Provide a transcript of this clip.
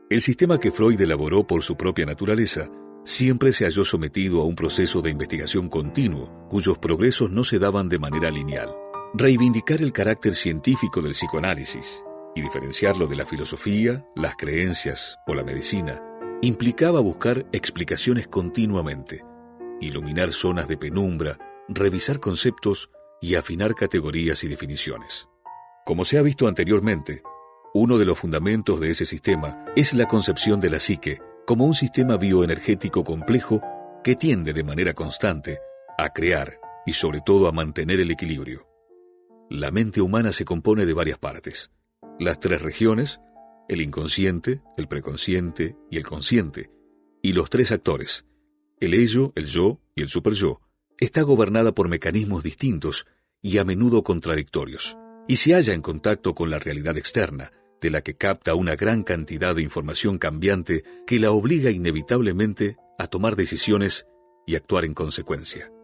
El sistema que Freud elaboró por su propia naturaleza siempre se halló sometido a un proceso de investigación continuo, cuyos progresos no se daban de manera lineal. Reivindicar el carácter científico del psicoanálisis y diferenciarlo de la filosofía, las creencias o la medicina implicaba buscar explicaciones continuamente, iluminar zonas de penumbra, revisar conceptos y afinar categorías y definiciones. Como se ha visto anteriormente, uno de los fundamentos de ese sistema es la concepción de la psique como un sistema bioenergético complejo que tiende de manera constante a crear y sobre todo a mantener el equilibrio. La mente humana se compone de varias partes. Las tres regiones, el inconsciente, el preconsciente y el consciente, y los tres actores, el ello, el yo y el superyo, está gobernada por mecanismos distintos y a menudo contradictorios, y se halla en contacto con la realidad externa, de la que capta una gran cantidad de información cambiante que la obliga inevitablemente a tomar decisiones y actuar en consecuencia.